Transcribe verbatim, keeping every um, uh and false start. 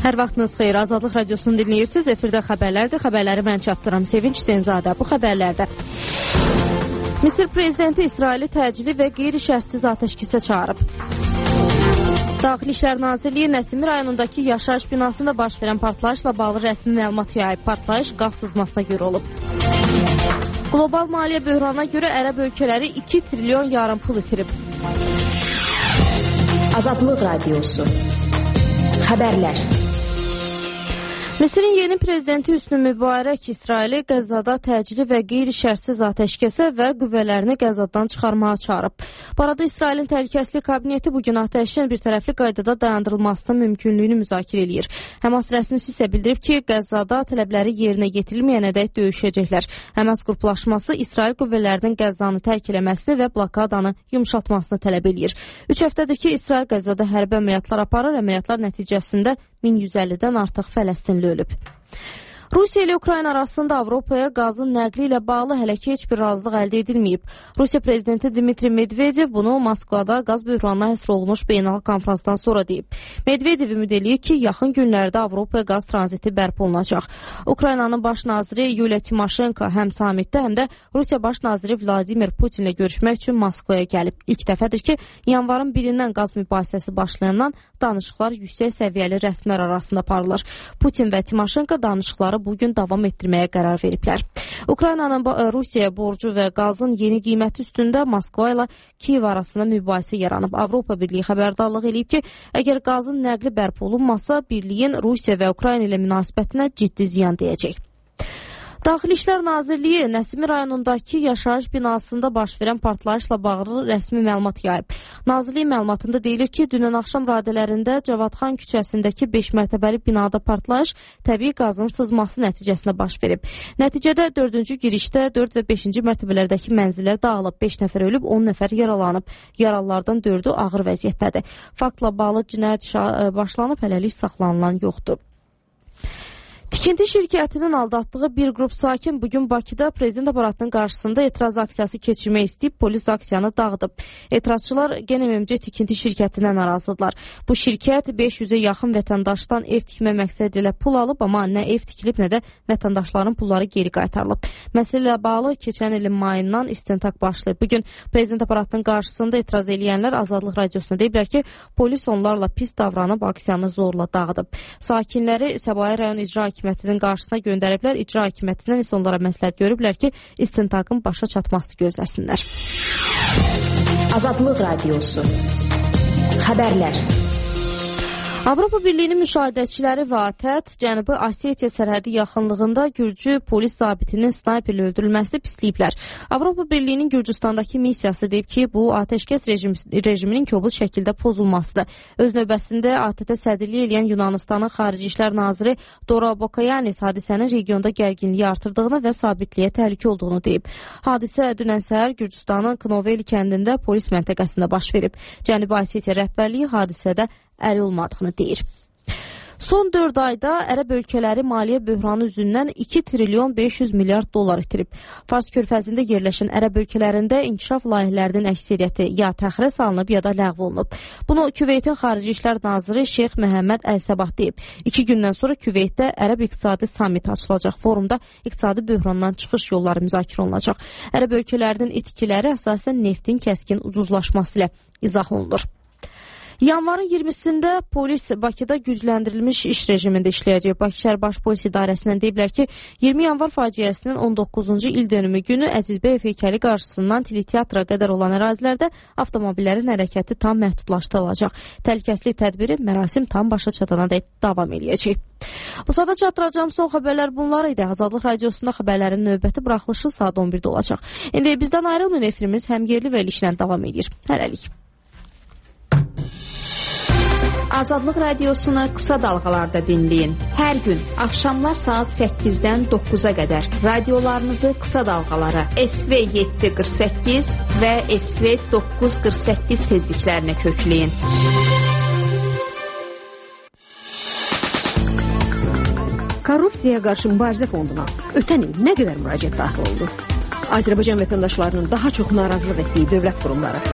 Hər vaxtınız xeyir, Azadlıq Radiosunu dinləyirsiniz. Efirdə xəbərlərdir. Xəbərləri mən çatdıram. Sevinç Hüseynzadə. Bu xəbərlərdə Misir prezidenti İsraili təcili və qeyri-şərtsiz atəşkəsə çağırıb. Daxili İşlər Nazirliyi Nəsimi rayonundakı yaşayış binasında baş verən partlayışla bağlı rəsmi məlumat yayıb. Partlayış qaz sızmasına görə olub. Qlobal maliyyə böhranına görə ərəb ölkələri iki trilyon yarım pul itirib. Azadlıq Radiosu. Xəbərlər. Misirin yeni prezidenti Hüsnü Mübarək İsraili Qəzzada təcili və qeyri-şərtsiz atəşkəsə və qüvvələrini Qəzzadan çıxarmağa çağırıb. Bu arada İsrailin təhlükəsizlik kabineti bugün atəşin bir tərəfli qaydada dayandırılmasının mümkünlüyünü müzakirə eləyir. Həmas rəsmisi isə bildirib ki, Qəzzada tələbləri yerinə yetirilməyənədək döyüşəcəklər. Həmas qruplaşması İsrail qüvvələrinin Qəzzanı tərk eləməsini və blokadanı yumşaltmasını tələb eləyir. Üç həftədir ki, İsrail Qəzzada hərbi əməliyyatlar aparır. Əməliyyatlar nəticəsində min yüz əllidən artıq Fələstinli ölüb. Rusiya ilə Ukrayna arasında Avropaya qazın nəqli ilə bağlı hələ ki heç bir razılıq əldə edilməyib. Rusiya prezidenti Dmitri Medvedev bunu Moskvada qaz böhranına həsr olunmuş beynəlxalq konfransdan sonra deyib. Medvedev ümid eləyir ki, yaxın günlərdə Avropaya qaz tranziti bərpa olunacaq. Ukraynanın baş naziri Yuliya Timoşenko həm samitdə, həm də Rusiya baş naziri Vladimir Putinlə görüşmək üçün Moskvaya gəlib. İlk dəfədir ki, yanvarın birindən qaz mübahisəsi başlayandan danışıqlar yüksək səviyyəli rəsmilər arasında aparılır. Putin və Timoşenko danışıqları bugün davam etdirməyə qərar veriblər. Ukraynanın Rusiyaya borcu və qazın yeni qiyməti üstündə Moskva ilə Kiyev arasında mübahisə yaranıb. Avropa Birliyi xəbərdarlıq eləyib ki, əgər qazın nəqli bərpa olunmasa, birliyin Rusiya və Ukrayna ilə münasibətinə ciddi ziyan dəyəcək. Daxili İşlər Nazirliyi Nəsimi rayonundakı yaşayış binasında baş verən partlayışla bağlı rəsmi məlumat yayıb. Nazirliyin məlumatında deyilir ki, dünən axşam radələrində Cavadxan küçəsindəki beş mərtəbəli binada partlayış təbii qazın sızması nəticəsində baş verib. Nəticədə dördüncü girişdə dörd və beşinci mərtəbələrdəki mənzillər dağılıb, beş nəfər ölüb, on nəfər yaralanıb. Yaralılardan dördü ağır vəziyyətdədir. Faktla bağlı cinayət başlanıb, hələlik saxlanılan yoxdur. Tikinti şirkətinin aldatdığı bir qrup sakin bugün Bakıda prezident aparatının qarşısında etiraz aksiyası keçirmək istəyib, polis aksiyanı dağıdıb. Etirazçılar G N M M C tikinti şirkətindən narazıdırlar. Bu şirkət beş yüzə yaxın vətəndaşdan ev tikmə məqsədi ilə pul alıb, amma nə ev tikilib, nə də vətəndaşların pulları geri qaytarılıb. Məsələ ilə bağlı keçən ilin mayından istintaq başlayıb. Bugün prezident aparatının qarşısında etiraz edənlər Azadlıq Radiosuna deyiblər ki, polis onlarla pis davranıb, aksiyanı zorla dağıdıb. Sakinləri Səbail rayon icra hakimiyyətinin qarşısına göndəriblər. İcra hakimiyyətindən isə onlara məsləhət görüblər ki, istintaqın başa çatmasını gözləsinlər. Azadlıq Radiosu. Xəbərlər. Avropa Birliyinin müşahidəçiləri və ATƏT Cənubi Osetiya sərhədi yaxınlığında Gürcü polis zabitinin snayperlə öldürülməsini pisləyiblər. Avropa Birliyinin Gürcüstandakı missiyası deyib ki, bu atəşkəs rejim, rejiminin kobud şəkildə pozulmasıdır. Öz növbəsində ATƏT-ə sədrlik edən Yunanistanın Xarici İşlər Naziri Dora Bokayanis hadisənin regionda gərginliyi artırdığını və sabitliyə təhlükə olduğunu deyib. Hadisə dünən səhər Gürcüstanın Knoveli kəndində polis məntəqəsində baş verib. Cənubi Osetiya rəhbərliyi hadisədə əli olmadığını deyir. Son dörd ayda ərəb ölkələri maliyyə böhranı üzündən iki trilyon beş yüz milyard dollar itirib. Fars körfəzində yerləşən ərəb ölkələrində inkişaf layihələrinin əksəriyyəti ya təxirə salınıb, ya da ləğv olunub. Bunu Küveytin Xarici İşlər Naziri Şeyx Məhəmməd Əl-Səbah deyib. İki gündən sonra Küveytdə ərəb iqtisadi samit açılacaq. Forumda iqtisadi böhrandan çıxış yolları müzakirə olunacaq. Ərəb ölkələrinin itkiləri əsasən neftin kəskin ucuzlaşması ilə izah olunur. Yanvarın iyirmisində polis Bakıda gücləndirilmiş iş rejimində işləyəcək. Bakı şəhər Baş Polis İdarəsindən deyiblər ki, iyirmi yanvar faciəsinin on doqquzuncu il dönümü günü Əzizbəyev heykəli qarşısından Tiliteatra qədər olan ərazilərdə avtomobillərin hərəkəti tam məhdudlaşdırılacaq. Təhlükəsizlik tədbiri mərasim tam başa çatana dək davam eləyəcək. Bu saata çatdıracağım son xəbərlər bunlar idi. Azadlıq Radiosunda xəbərlərin növbəti buraxılışı saat on birdə olacaq. İndi bizdən ayrılmayın, efirimiz həm yerli və ilişlə davam edir. Hələlik. Azadlıq Radiosunu qısa dalğalarda dinləyin. Hər gün axşamlar saat səkkizdən doqquza qədər radiolarınızı qısa dalğalara S V yeddi qırx səkkiz və S V doqquz qırx səkkiz tezliklərinə kökləyin. Korrupsiyaya qarşı mübarizə fonduna ötən il nə qədər müraciət daxil oldu? Azərbaycan vətəndaşlarının daha çox narazılıq etdiyi dövlət qurumları,